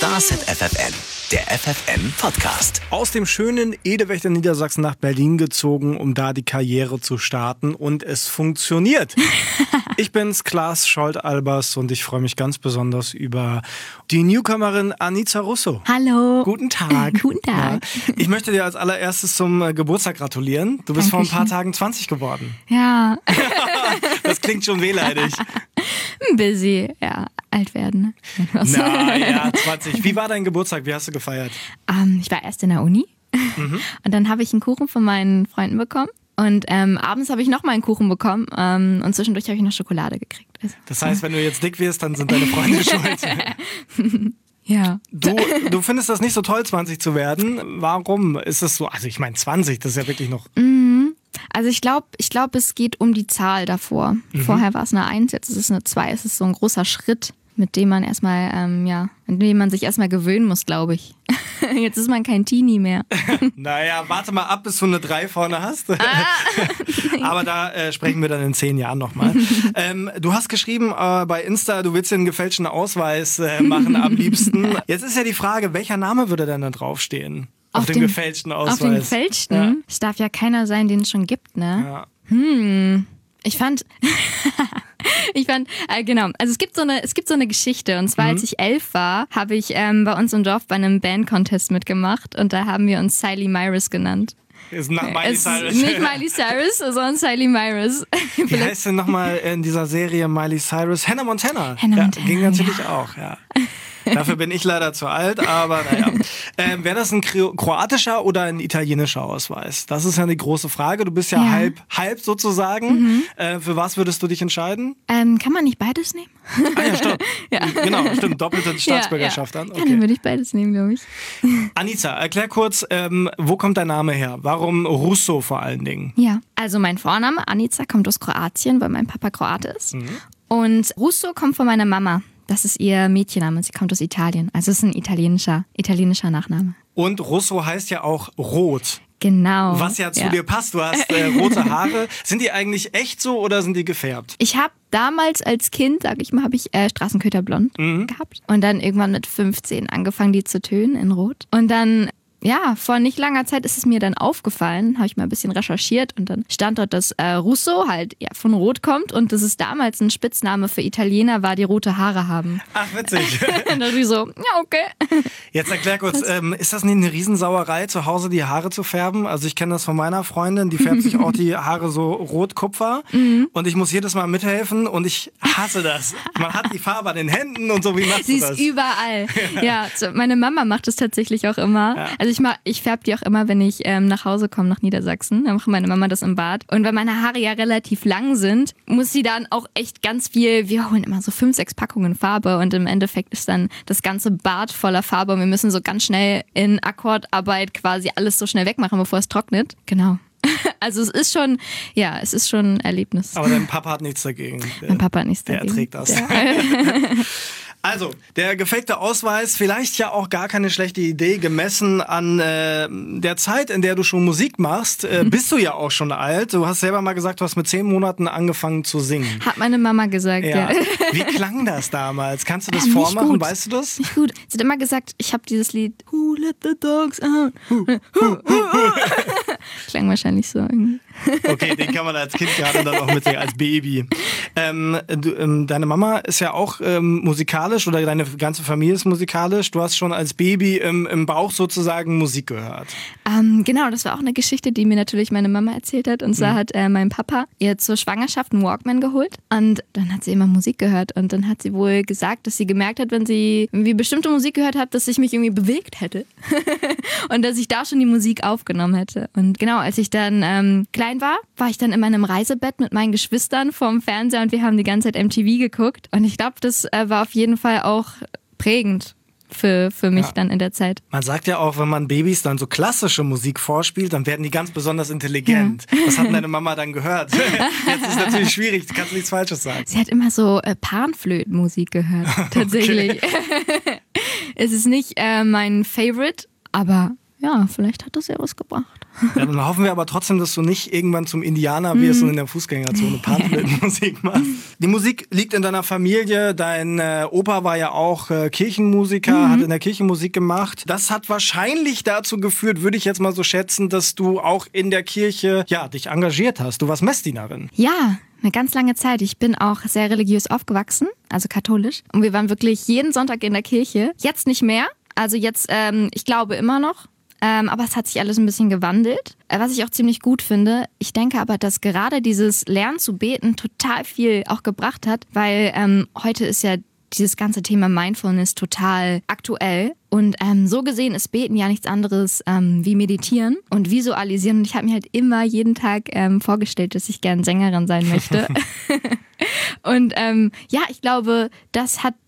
Starset FFN, der FFN-Podcast. Aus dem schönen Edewechter Niedersachsen nach Berlin gezogen, um da die Karriere zu starten. Und es funktioniert. Ich bin's, Klaas Scholz-Albers, und ich freue mich ganz besonders über die Newcomerin Anica Russo. Hallo. Guten Tag. Guten Tag. Ja. Ich möchte dir als allererstes zum Geburtstag gratulieren. Du bist vor ein paar Tagen 20 geworden. Ja. Das klingt schon wehleidig. Busy, ja. Alt werden. Na ja, 20. Wie war dein Geburtstag? Wie hast du gefeiert? Ich war erst in der Uni und dann habe ich einen Kuchen von meinen Freunden bekommen. Und abends habe ich nochmal einen Kuchen bekommen und zwischendurch habe ich noch Schokolade gekriegt. Also, das heißt, wenn du jetzt dick wirst, dann sind deine Freunde schuld. Ja. Du findest das nicht so toll, 20 zu werden. Warum ist es so? Also ich meine 20, das ist ja wirklich noch... Also ich glaube, es geht um die Zahl davor. Vorher war es eine 1, jetzt ist es eine 2. Es ist so ein großer Schritt, mit dem man erstmal, an dem man sich erstmal gewöhnen muss, glaube ich. Jetzt ist man kein Teenie mehr. Naja, warte mal ab, bis du eine 3 vorne hast. Aber da sprechen wir dann in 10 Jahren nochmal. Du hast geschrieben bei Insta, du willst dir einen gefälschten Ausweis machen am liebsten. Jetzt ist ja die Frage, welcher Name würde denn da draufstehen? Auf dem gefälschten Ausweis. Auf dem gefälschten? Ja. Es darf ja keiner sein, den es schon gibt, ne? Ja. Ich fand, genau, also es gibt so eine Geschichte, und zwar als ich 11 war, habe ich bei uns im Dorf bei einem Band-Contest mitgemacht und da haben wir uns Siley Myrus genannt. Ist nach Miley Cyrus. Nicht Miley Cyrus, sondern Siley Myrus. Wie heißt denn nochmal in dieser Serie Miley Cyrus? Hannah Montana. Hannah Montana, ging natürlich auch, ja. Dafür bin ich leider zu alt, aber naja. Wäre das ein kroatischer oder ein italienischer Ausweis? Das ist ja eine große Frage. Du bist ja halb sozusagen. Für was würdest du dich entscheiden? Kann man nicht beides nehmen? Ah ja, stimmt. Ja. Genau, stimmt. Doppelte Staatsbürgerschaft dann. Okay. Dann würde ich beides nehmen, glaube ich. Anica, erklär kurz, wo kommt dein Name her? Warum Russo vor allen Dingen? Ja, also mein Vorname Anica kommt aus Kroatien, weil mein Papa Kroate ist. Und Russo kommt von meiner Mama. Das ist ihr Mädchenname, sie kommt aus Italien. Also es ist ein italienischer Nachname. Und Russo heißt ja auch rot. Genau. Was ja zu dir passt. Du hast rote Haare. Sind die eigentlich echt so oder sind die gefärbt? Ich habe damals als Kind, habe ich Straßenköterblond gehabt. Und dann irgendwann mit 15 angefangen, die zu tönen in Rot. Und dann... Ja, vor nicht langer Zeit ist es mir dann aufgefallen, habe ich mal ein bisschen recherchiert und dann stand dort, dass Russo halt von Rot kommt und dass es damals ein Spitzname für Italiener war, die rote Haare haben. Ach, witzig. Und dann ich so, ja, okay. Jetzt erklär kurz, ist das nicht eine Riesensauerei, zu Hause die Haare zu färben? Also ich kenne das von meiner Freundin, die färbt sich auch die Haare so rot-kupfer und ich muss jedes Mal mithelfen und ich hasse das. Man hat die Farbe an den Händen und so, wie machst du das? Sie ist überall. Ja, meine Mama macht es tatsächlich auch immer. Ja. Also ich färbe die auch immer, wenn ich nach Hause komme nach Niedersachsen. Dann macht meine Mama das im Bad. Und weil meine Haare ja relativ lang sind, muss sie dann auch echt ganz viel, wir holen immer so 5, 6 Packungen Farbe und im Endeffekt ist dann das ganze Bad voller Farbe und wir müssen so ganz schnell in Akkordarbeit quasi alles so schnell wegmachen, bevor es trocknet. Genau. Also es ist schon ein Erlebnis. Aber dein Papa hat nichts dagegen. Mein Papa hat nichts dagegen. Der trägt das. Ja. Also, der gefakte Ausweis, vielleicht ja auch gar keine schlechte Idee, gemessen an der Zeit, in der du schon Musik machst, bist du ja auch schon alt. Du hast selber mal gesagt, du hast mit 10 Monaten angefangen zu singen. Hat meine Mama gesagt, ja. Wie klang das damals? Kannst du das vormachen? Gut. Weißt du das? Nicht gut. Sie hat immer gesagt, ich habe dieses Lied Who let the dogs out? Klang wahrscheinlich so irgendwie. Okay, den kann man als Kind gerade dann auch mitsingen, als Baby. Deine Mama ist ja auch musikalisch oder deine ganze Familie ist musikalisch. Du hast schon als Baby im Bauch sozusagen Musik gehört. Genau, das war auch eine Geschichte, die mir natürlich meine Mama erzählt hat. Und zwar hat mein Papa ihr zur Schwangerschaft einen Walkman geholt und dann hat sie immer Musik gehört. Und dann hat sie wohl gesagt, dass sie gemerkt hat, wenn sie irgendwie bestimmte Musik gehört hat, dass ich mich irgendwie bewegt hätte. Und dass ich da schon die Musik aufgenommen hätte. Und genau, als ich dann klein war ich dann in meinem Reisebett mit meinen Geschwistern vorm Fernseher und wir haben die ganze Zeit MTV geguckt. Und ich glaube, das war auf jeden Fall auch prägend für mich dann in der Zeit. Man sagt ja auch, wenn man Babys dann so klassische Musik vorspielt, dann werden die ganz besonders intelligent. Ja. Was hat deine Mama dann gehört? Jetzt ist es natürlich schwierig, du kannst nichts Falsches sagen. Sie hat immer so Panflötenmusik gehört, tatsächlich. Okay. Es ist nicht mein Favorite, aber ja, vielleicht hat das ja was gebracht. Ja, dann hoffen wir aber trotzdem, dass du nicht irgendwann zum Indianer wirst und in der Fußgängerzone Panflötenmusik machst. Die Musik liegt in deiner Familie. Dein Opa war ja auch Kirchenmusiker, hat in der Kirche Musik gemacht. Das hat wahrscheinlich dazu geführt, würde ich jetzt mal so schätzen, dass du auch in der Kirche dich engagiert hast. Du warst Messdienerin. Ja, eine ganz lange Zeit. Ich bin auch sehr religiös aufgewachsen, also katholisch. Und wir waren wirklich jeden Sonntag in der Kirche. Jetzt nicht mehr. Also jetzt, ich glaube immer noch. Aber es hat sich alles ein bisschen gewandelt, was ich auch ziemlich gut finde. Ich denke aber, dass gerade dieses Lernen zu beten total viel auch gebracht hat, weil heute ist ja dieses ganze Thema Mindfulness total aktuell. Und so gesehen ist Beten ja nichts anderes wie Meditieren und Visualisieren. Und ich habe mir halt immer jeden Tag vorgestellt, dass ich gern Sängerin sein möchte. Und ich glaube, das hat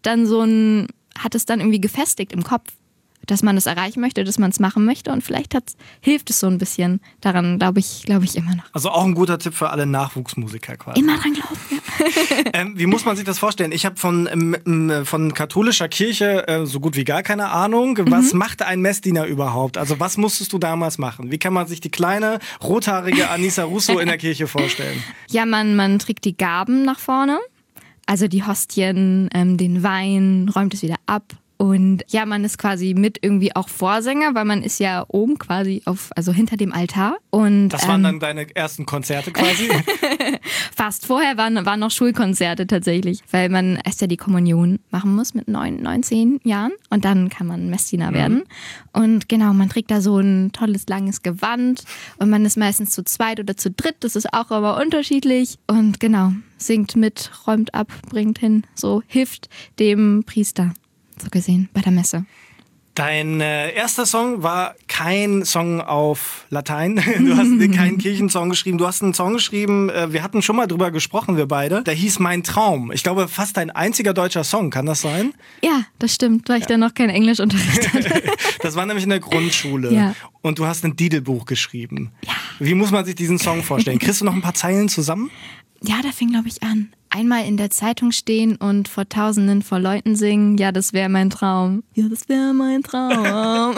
es dann irgendwie gefestigt im Kopf, dass man es erreichen möchte, dass man es machen möchte und vielleicht hilft es so ein bisschen. Daran glaube ich immer noch. Also auch ein guter Tipp für alle Nachwuchsmusiker quasi. Immer dran glauben, ja. Wie muss man sich das vorstellen? Ich habe von katholischer Kirche so gut wie gar keine Ahnung. Was macht ein Messdiener überhaupt? Also was musstest du damals machen? Wie kann man sich die kleine, rothaarige Anissa Russo in der Kirche vorstellen? Ja, man trägt die Gaben nach vorne, also die Hostien, den Wein, räumt es wieder ab. Und ja, man ist quasi mit irgendwie auch Vorsänger, weil man ist ja oben quasi also hinter dem Altar. Und das waren dann deine ersten Konzerte quasi? Fast. Vorher waren noch Schulkonzerte tatsächlich, weil man erst ja die Kommunion machen muss mit 9, 10 Jahren und dann kann man Messdiener werden. Und genau, man trägt da so ein tolles, langes Gewand und man ist meistens zu zweit oder zu dritt, das ist auch aber unterschiedlich. Und genau, singt mit, räumt ab, bringt hin, so hilft dem Priester. So gesehen, bei der Messe. Dein erster Song war kein Song auf Latein. Du hast keinen Kirchensong geschrieben. Du hast einen Song geschrieben, wir hatten schon mal drüber gesprochen, wir beide. Der hieß Mein Traum. Ich glaube, fast dein einziger deutscher Song. Kann das sein? Ja, das stimmt, weil ich dann noch kein Englischunterricht hatte. Das war nämlich in der Grundschule. Ja. Und du hast ein Didelbuch geschrieben. Ja. Wie muss man sich diesen Song vorstellen? Kriegst du noch ein paar Zeilen zusammen? Ja, da fing, glaube ich, an. Einmal in der Zeitung stehen und vor Tausenden vor Leuten singen, ja, das wäre mein Traum. Ja, das wäre mein Traum.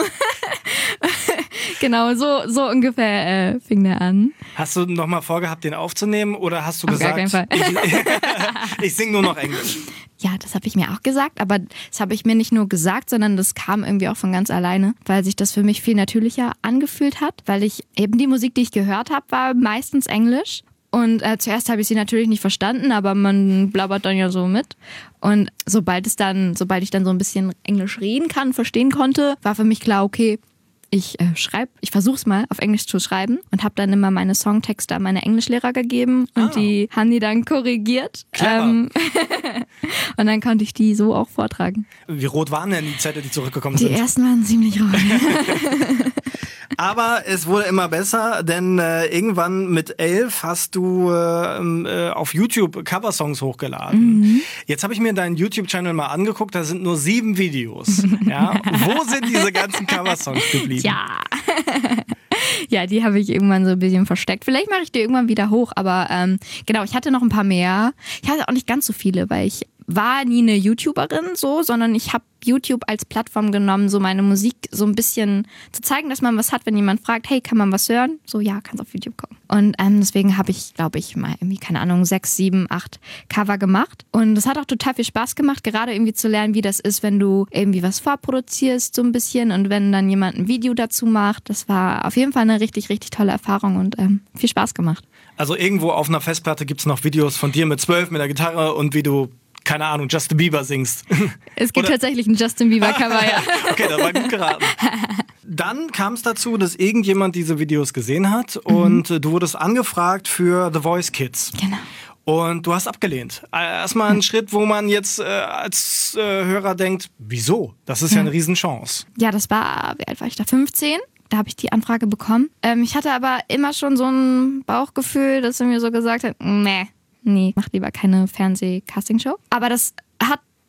Genau, so ungefähr fing der an. Hast du noch mal vorgehabt, den aufzunehmen oder hast du Auf gesagt, gar keinen Fall. ich singe nur noch Englisch? Ja, das habe ich mir auch gesagt, aber das habe ich mir nicht nur gesagt, sondern das kam irgendwie auch von ganz alleine, weil sich das für mich viel natürlicher angefühlt hat, weil ich eben die Musik, die ich gehört habe, war meistens Englisch. Und zuerst habe ich sie natürlich nicht verstanden, aber man blabbert dann ja so mit. Und sobald ich dann so ein bisschen Englisch reden kann, verstehen konnte, war für mich klar, okay, ich versuche es mal auf Englisch zu schreiben und habe dann immer meine Songtexte an meine Englischlehrer gegeben und die haben die dann korrigiert. Und dann konnte ich die so auch vortragen. Wie rot waren denn die Zettel, die zurückgekommen Die sind? Die ersten waren ziemlich rot. Aber es wurde immer besser, denn irgendwann mit 11 hast du auf YouTube Coversongs hochgeladen. Jetzt habe ich mir deinen YouTube-Channel mal angeguckt, da sind nur 7 Videos. Ja? Wo sind diese ganzen Coversongs geblieben? Ja. Ja, die habe ich irgendwann so ein bisschen versteckt. Vielleicht mache ich die irgendwann wieder hoch, aber genau, ich hatte noch ein paar mehr. Ich hatte auch nicht ganz so viele, weil ich war nie eine YouTuberin so, sondern ich habe YouTube als Plattform genommen, so meine Musik so ein bisschen zu zeigen, dass man was hat, wenn jemand fragt, hey, kann man was hören? So, ja, kannst auf YouTube gucken. Und deswegen habe ich, glaube ich, mal irgendwie, keine Ahnung, 6, 7, 8 Cover gemacht. Und es hat auch total viel Spaß gemacht, gerade irgendwie zu lernen, wie das ist, wenn du irgendwie was vorproduzierst, so ein bisschen. Und wenn dann jemand ein Video dazu macht. Das war auf jeden Fall eine richtig, richtig tolle Erfahrung und viel Spaß gemacht. Also irgendwo auf einer Festplatte gibt es noch Videos von dir mit 12 mit der Gitarre und wie du, keine Ahnung, Justin Bieber singst. Es gibt tatsächlich ein Justin Bieber-Cover, ja. Okay, das war gut geraten. Dann kam es dazu, dass irgendjemand diese Videos gesehen hat und du wurdest angefragt für The Voice Kids. Genau. Und du hast abgelehnt. Erstmal ein Schritt, wo man jetzt als Hörer denkt, wieso? Das ist ja eine Riesenchance. Ja, wie alt war ich da? 15? Da habe ich die Anfrage bekommen. Ich hatte aber immer schon so ein Bauchgefühl, dass er mir so gesagt hat, nee, mach lieber keine Fernseh-Castingshow. Aber das hat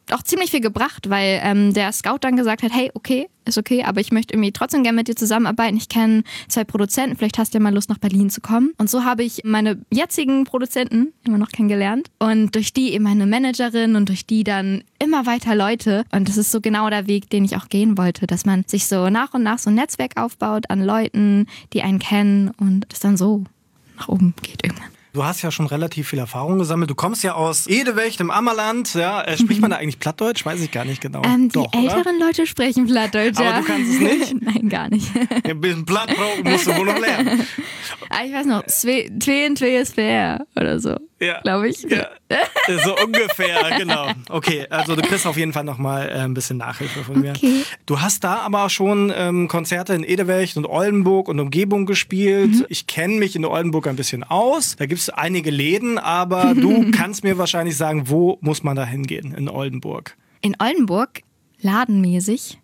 auch ziemlich viel gebracht, weil der Scout dann gesagt hat, hey, okay, ist okay, aber ich möchte irgendwie trotzdem gerne mit dir zusammenarbeiten. Ich kenne 2 Produzenten, vielleicht hast du ja mal Lust, nach Berlin zu kommen. Und so habe ich meine jetzigen Produzenten immer noch kennengelernt und durch die eben meine Managerin und durch die dann immer weiter Leute. Und das ist so genau der Weg, den ich auch gehen wollte, dass man sich so nach und nach so ein Netzwerk aufbaut an Leuten, die einen kennen und das dann so nach oben geht irgendwann. Du hast ja schon relativ viel Erfahrung gesammelt. Du kommst ja aus Edewecht im Ammerland. Ja, spricht man da eigentlich Plattdeutsch? Weiß ich gar nicht genau. Die Doch, älteren Leute sprechen Plattdeutsch, aber du kannst es nicht? Nein, gar nicht. Ein bisschen Plattdeutsch musst du wohl noch lernen. Ich weiß noch, Twee ist fair oder so, glaube ich. Ja, so ungefähr, genau. Okay, also du kriegst auf jeden Fall noch mal ein bisschen Nachhilfe von mir. Okay. Du hast da aber schon Konzerte in Edewecht und Oldenburg und Umgebung gespielt. Ich kenne mich in Oldenburg ein bisschen aus. Da gibt es einige Läden, aber du kannst mir wahrscheinlich sagen, wo muss man da hingehen in Oldenburg? In Oldenburg, ladenmäßig.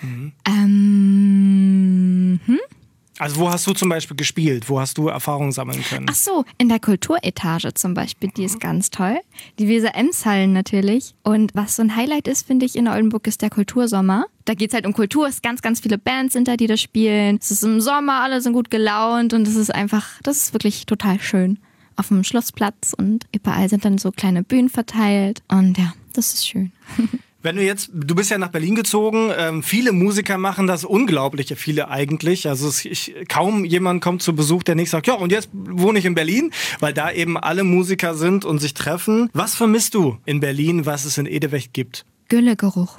Also wo hast du zum Beispiel gespielt? Wo hast du Erfahrungen sammeln können? Ach so, in der Kulturetage zum Beispiel, die ist ganz toll. Die Weser-Ems-Hallen natürlich. Und was so ein Highlight ist, finde ich, in Oldenburg ist der Kultursommer. Da geht es halt um Kultur, es sind ganz viele Bands sind da, die das spielen. Es ist im Sommer, alle sind gut gelaunt und das ist wirklich total schön. Auf dem Schlossplatz und überall sind dann so kleine Bühnen verteilt und ja, das ist schön. Wenn du bist ja nach Berlin gezogen, viele Musiker machen das, unglaubliche viele eigentlich. Also kaum jemand kommt zu Besuch, der nicht sagt, ja und jetzt wohne ich in Berlin, weil da eben alle Musiker sind und sich treffen. Was vermisst du in Berlin, was es in Edewecht gibt? Güllegeruch.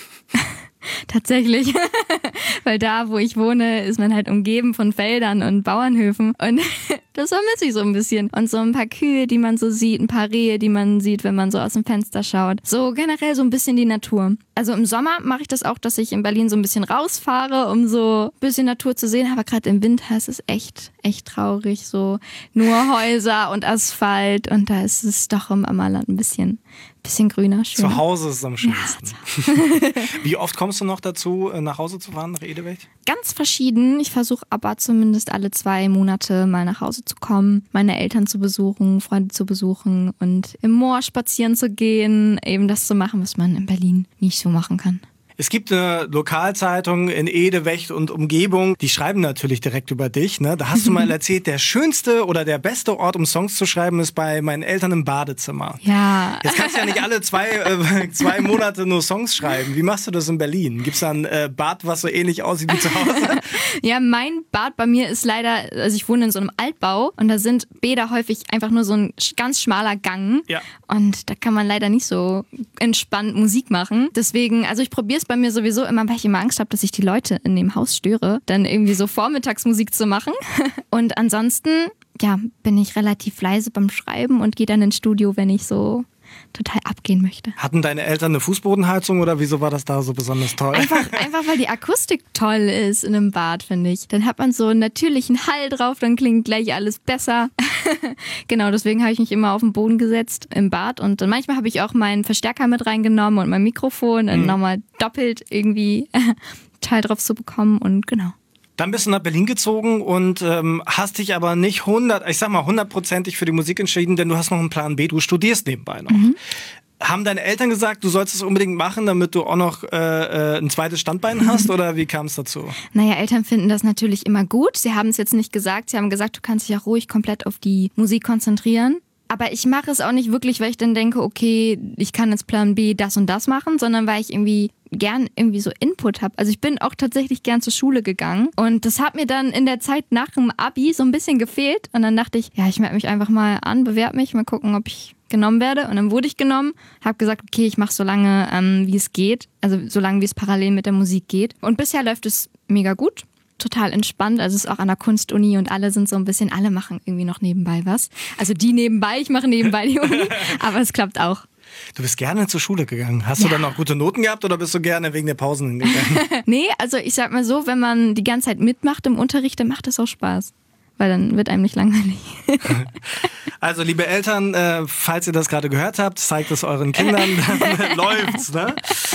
Tatsächlich, weil da, wo ich wohne, ist man halt umgeben von Feldern und Bauernhöfen und das vermisse ich so ein bisschen. Und so ein paar Kühe, die man so sieht, ein paar Rehe, die man sieht, wenn man so aus dem Fenster schaut. So generell so ein bisschen die Natur. Also im Sommer mache ich das auch, dass ich in Berlin so ein bisschen rausfahre, um so ein bisschen Natur zu sehen. Aber gerade im Winter ist es echt traurig. So nur Häuser und Asphalt und da ist es doch im Ammerland ein bisschen grüner, schön. Zu Hause ist es am schönsten. Ja, Wie oft kommst du noch dazu, nach Hause zu fahren, nach Edewecht? Ganz verschieden. Ich versuche aber zumindest alle 2 Monate mal nach Hause zu kommen, meine Eltern zu besuchen, Freunde zu besuchen und im Moor spazieren zu gehen, eben das zu machen, was man in Berlin nicht so machen kann. Es gibt eine Lokalzeitung in Edewecht und Umgebung, die schreiben natürlich direkt über dich. Ne? Da hast du mal erzählt, der schönste oder der beste Ort, um Songs zu schreiben, ist bei meinen Eltern im Badezimmer. Ja. Jetzt kannst du ja nicht alle 2 Monate nur Songs schreiben. Wie machst du das in Berlin? Gibt es da ein Bad, was so ähnlich aussieht wie zu Hause? Ja, mein Bad bei mir ist leider, also ich wohne in so einem Altbau und da sind Bäder häufig einfach nur so ein ganz schmaler Gang. Ja. Und da kann man leider nicht so entspannt Musik machen. Deswegen, also ich probiere es bei mir sowieso immer, weil ich immer Angst habe, dass ich die Leute in dem Haus störe, dann irgendwie so Vormittagsmusik zu machen. Und ansonsten, ja, bin ich relativ leise beim Schreiben und gehe dann ins Studio, wenn ich so total abgehen möchte. Hatten deine Eltern eine Fußbodenheizung oder wieso war das da so besonders toll? Einfach weil die Akustik toll ist in einem Bad, finde ich. Dann hat man so einen natürlichen Hall drauf, dann klingt gleich alles besser. Genau, deswegen habe ich mich immer auf den Boden gesetzt im Bad und dann manchmal habe ich auch meinen Verstärker mit reingenommen und mein Mikrofon dann nochmal doppelt irgendwie Teil drauf zu bekommen und genau. Dann bist du nach Berlin gezogen und hast dich aber nicht 100%ig für die Musik entschieden, denn du hast noch einen Plan B, du studierst nebenbei noch. Haben deine Eltern gesagt, du sollst es unbedingt machen, damit du auch noch ein zweites Standbein hast oder wie kam es dazu? Naja, Eltern finden das natürlich immer gut. Sie haben es jetzt nicht gesagt, sie haben gesagt, du kannst dich auch ruhig komplett auf die Musik konzentrieren. Aber ich mache es auch nicht wirklich, weil ich dann denke, okay, ich kann jetzt Plan B das und das machen, sondern weil ich gern so Input habe. Also ich bin auch tatsächlich gern zur Schule gegangen und das hat mir dann in der Zeit nach dem Abi so ein bisschen gefehlt und dann dachte ich, ja, ich melde mich einfach mal an, bewerbe mich, mal gucken, ob ich genommen werde und dann wurde ich genommen, habe gesagt, okay, ich mache so lange, wie es geht, also so lange, wie es parallel mit der Musik geht und bisher läuft es mega gut. Total entspannt, also es ist auch an der Kunstuni und alle sind so ein bisschen, alle machen irgendwie noch nebenbei was. Also die nebenbei, ich mache nebenbei die Uni, aber es klappt auch. Du bist gerne zur Schule gegangen. Hast du dann auch gute Noten gehabt oder bist du gerne wegen der Pausen hingegangen? Nee, also ich sag mal so, wenn man die ganze Zeit mitmacht im Unterricht, dann macht das auch Spaß. Weil dann wird einem nicht langweilig. Also liebe Eltern, falls ihr das gerade gehört habt, zeigt es euren Kindern, dann läuft's, ne?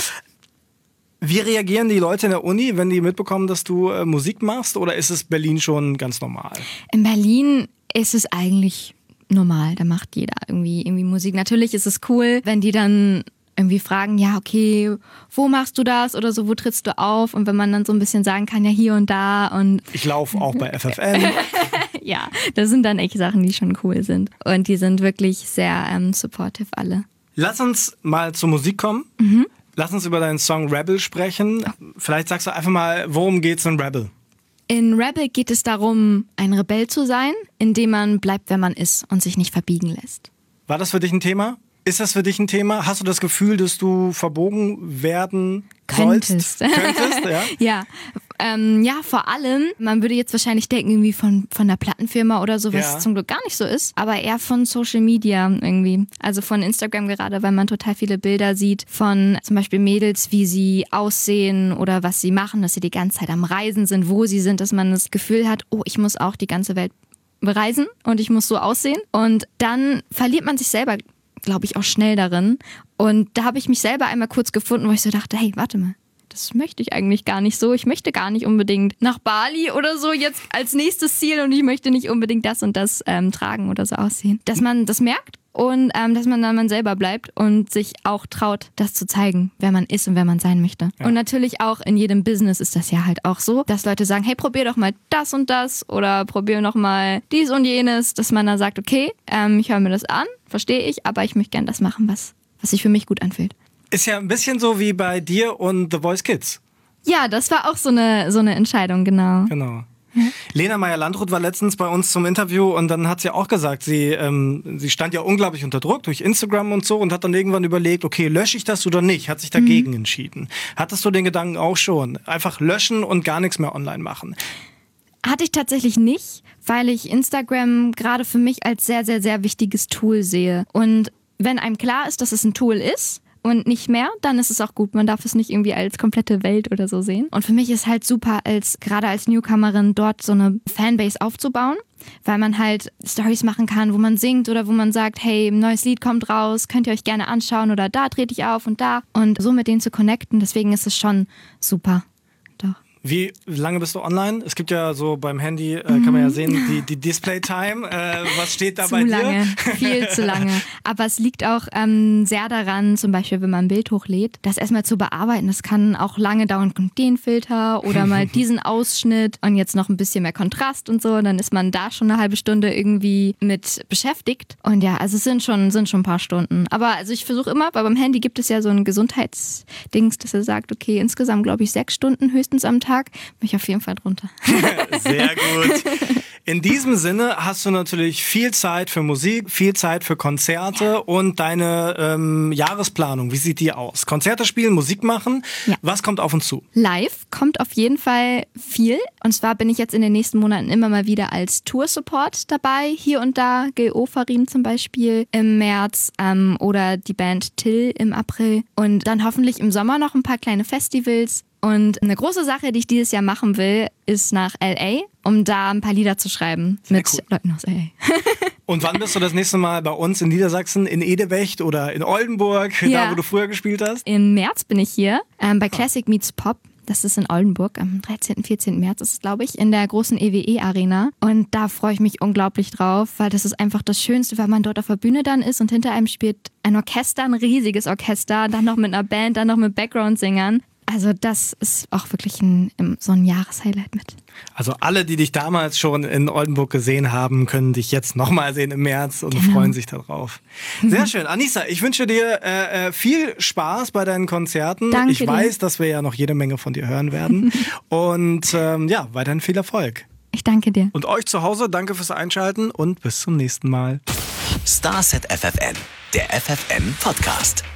Wie reagieren die Leute in der Uni, wenn die mitbekommen, dass du Musik machst oder ist es Berlin schon ganz normal? In Berlin ist es eigentlich normal, da macht jeder irgendwie Musik. Natürlich ist es cool, wenn die dann irgendwie fragen, ja, okay, wo machst du das oder so, wo trittst du auf? Und wenn man dann so ein bisschen sagen kann, ja, hier und da und ich laufe auch bei FFN. ja, das sind dann echt Sachen, die schon cool sind. Und die sind wirklich sehr supportive alle. Lass uns mal zur Musik kommen. Lass uns über deinen Song Rebel sprechen. Vielleicht sagst du einfach mal, worum geht's in Rebel? In Rebel geht es darum, ein Rebell zu sein, indem man bleibt, wer man ist und sich nicht verbiegen lässt. War das für dich ein Thema? Ist das für dich ein Thema? Hast du das Gefühl, dass du verbogen werden sollst? Könntest, ja? Ja, vor allem, man würde jetzt wahrscheinlich denken, irgendwie von der Plattenfirma oder so, was zum Glück gar nicht so ist, aber eher von Social Media irgendwie. Also von Instagram gerade, weil man total viele Bilder sieht von zum Beispiel Mädels, wie sie aussehen oder was sie machen, dass sie die ganze Zeit am Reisen sind, wo sie sind, dass man das Gefühl hat, oh, ich muss auch die ganze Welt bereisen und ich muss so aussehen. Und dann verliert man sich selber, glaube ich, auch schnell darin. Und da habe ich mich selber einmal kurz gefunden, wo ich so dachte, hey, warte mal, das möchte ich eigentlich gar nicht so. Ich möchte gar nicht unbedingt nach Bali oder so jetzt als nächstes Ziel und ich möchte nicht unbedingt das und das tragen oder so aussehen. Dass man das merkt und dass man dann man selber bleibt und sich auch traut, das zu zeigen, wer man ist und wer man sein möchte. Ja. Und natürlich auch in jedem Business ist das ja halt auch so, dass Leute sagen, hey, probier doch mal das und das oder probier noch mal dies und jenes, dass man dann sagt, okay, ich höre mir das an, verstehe ich, aber ich möchte gern das machen, was sich für mich gut anfühlt. Ist ja ein bisschen so wie bei dir und The Voice Kids. Ja, das war auch so eine Entscheidung, genau. Genau. Lena Meyer-Landrut war letztens bei uns zum Interview und dann hat sie auch gesagt, sie stand ja unglaublich unter Druck durch Instagram und so und hat dann irgendwann überlegt, okay, lösche ich das oder nicht? Hat sich dagegen entschieden. Hattest du den Gedanken auch schon? Einfach löschen und gar nichts mehr online machen? Hatte ich tatsächlich nicht, weil ich Instagram gerade für mich als sehr, sehr, sehr wichtiges Tool sehe. Und wenn einem klar ist, dass es ein Tool ist, und nicht mehr, dann ist es auch gut. Man darf es nicht irgendwie als komplette Welt oder so sehen. Und für mich ist halt super, gerade als Newcomerin dort so eine Fanbase aufzubauen, weil man halt Storys machen kann, wo man singt oder wo man sagt, hey, ein neues Lied kommt raus, könnt ihr euch gerne anschauen oder da trete ich auf und da. Und so mit denen zu connecten, deswegen ist es schon super. Doch. Wie lange bist du online? Es gibt ja so beim Handy, kann man ja sehen, die Display-Time. Was steht da bei dir? Zu lange, viel zu lange. Aber es liegt auch sehr daran, zum Beispiel, wenn man ein Bild hochlädt, das erstmal zu bearbeiten. Das kann auch lange dauern, kommt den Filter oder mal diesen Ausschnitt und jetzt noch ein bisschen mehr Kontrast und so. Und dann ist man da schon eine halbe Stunde irgendwie mit beschäftigt. Und ja, also es sind schon ein paar Stunden. Aber also ich versuche immer, weil beim Handy gibt es ja so ein Gesundheitsdings, dass er sagt, okay, insgesamt glaube ich 6 Stunden höchstens am Tag. Bin ich auf jeden Fall drunter. Sehr gut. In diesem Sinne hast du natürlich viel Zeit für Musik, viel Zeit für Konzerte und deine Jahresplanung. Wie sieht die aus? Konzerte spielen, Musik machen. Ja. Was kommt auf uns zu? Live kommt auf jeden Fall viel. Und zwar bin ich jetzt in den nächsten Monaten immer mal wieder als Tour-Support dabei. Hier und da G.O. Farin zum Beispiel im März oder die Band Till im April. Und dann hoffentlich im Sommer noch ein paar kleine Festivals. Und eine große Sache, die ich dieses Jahr machen will, ist nach L.A., um da ein paar Lieder zu schreiben. Sehr mit cool. Leuten aus L.A. Und wann bist du das nächste Mal bei uns in Niedersachsen, in Edewecht oder in Oldenburg, da wo du früher gespielt hast? Im März bin ich hier bei Classic Meets Pop. Das ist in Oldenburg, am 13., 14. März ist es, glaube ich, in der großen EWE-Arena. Und da freue ich mich unglaublich drauf, weil das ist einfach das Schönste, weil man dort auf der Bühne dann ist und hinter einem spielt ein Orchester, ein riesiges Orchester, dann noch mit einer Band, dann noch mit Background-Singern. Also das ist auch wirklich so ein Jahreshighlight mit. Also alle, die dich damals schon in Oldenburg gesehen haben, können dich jetzt nochmal sehen im März und freuen sich darauf. Sehr schön. Anissa, ich wünsche dir viel Spaß bei deinen Konzerten. Danke ich weiß, dass wir ja noch jede Menge von dir hören werden. Und weiterhin viel Erfolg. Ich danke dir. Und euch zu Hause, danke fürs Einschalten und bis zum nächsten Mal. Starset FFN, der FFN Podcast.